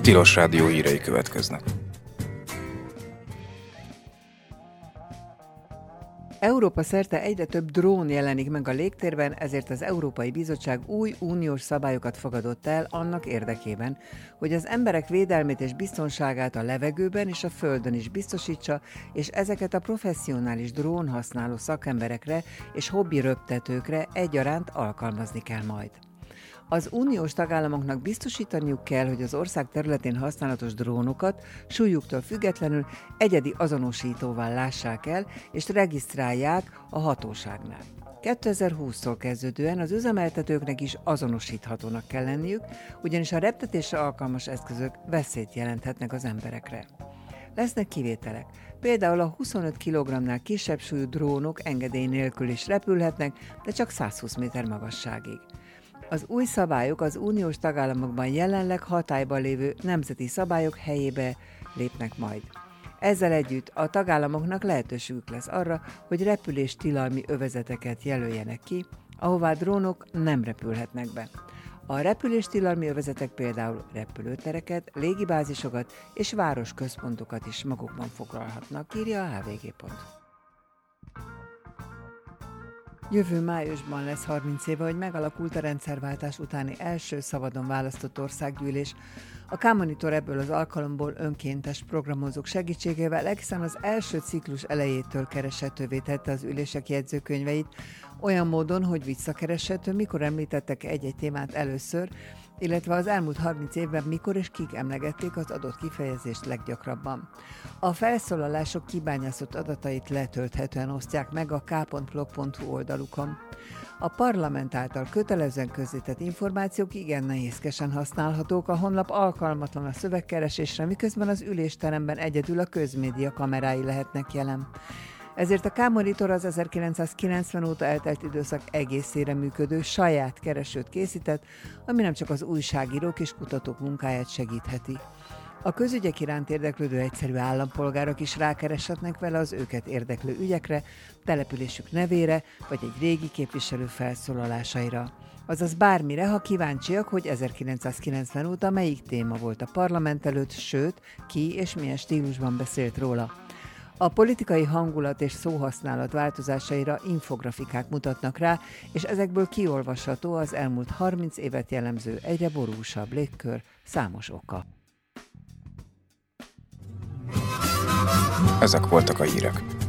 Tilos Rádió hírei következnek. Európa szerte egyre több drón jelenik meg a légtérben, ezért az Európai Bizottság új uniós szabályokat fogadott el annak érdekében, hogy az emberek védelmét és biztonságát a levegőben és a földön is biztosítsa, és ezeket a professzionális drón használó szakemberekre és hobbi röptetőkre egyaránt alkalmazni kell majd. Az uniós tagállamoknak biztosítaniuk kell, hogy az ország területén használatos drónokat súlyuktól függetlenül egyedi azonosítóval lássák el, és regisztrálják a hatóságnál. 2020-tól kezdődően az üzemeltetőknek is azonosíthatónak kell lenniük, ugyanis a reptetésre alkalmas eszközök veszélyt jelenthetnek az emberekre. Lesznek kivételek. Például a 25 kg-nál kisebb súlyú drónok engedély nélkül is repülhetnek, de csak 120 méter magasságig. Az új szabályok az uniós tagállamokban jelenleg hatályban lévő nemzeti szabályok helyébe lépnek majd. Ezzel együtt a tagállamoknak lehetőségük lesz arra, hogy repüléstilalmi övezeteket jelöljenek ki, ahová drónok nem repülhetnek be. A repüléstilalmi övezetek például repülőtereket, légibázisokat és városközpontokat is magukban foglalhatnak, írja a hvg. Jövő májusban lesz 30 éve, hogy megalakult a rendszerváltás utáni első szabadon választott országgyűlés. A K-Monitor ebből az alkalomból önkéntes programozók segítségével egészen az első ciklus elejétől kereshetővé tette az ülések jegyzőkönyveit, olyan módon, hogy visszakereshető, mikor említettek egy-egy témát először, illetve az elmúlt 30 évben mikor és kik emlegették az adott kifejezést leggyakrabban. A felszólalások kibányászott adatait letölthetően osztják meg a k.blog.hu oldalukon. A parlament által kötelezően közzétett információk igen nehézkesen használhatók, a honlap alkalmatlan a szövegkeresésre, miközben az ülésteremben egyedül a közmédia kamerái lehetnek jelen. Ezért a K-Monitor az 1990 óta eltelt időszak egészére működő saját keresőt készített, ami nem csak az újságírók és kutatók munkáját segítheti. A közügyek iránt érdeklődő egyszerű állampolgárok is rákereshetnek vele az őket érdeklő ügyekre, településük nevére vagy egy régi képviselő felszólalásaira. Azaz bármire, ha kíváncsiak, hogy 1990 óta melyik téma volt a parlament előtt, sőt, ki és milyen stílusban beszélt róla. A politikai hangulat és szóhasználat változásaira infografikák mutatnak rá, és ezekből kiolvasható az elmúlt 30 évet jellemző egyre borúsabb légkör számos oka. Ezek voltak a hírek.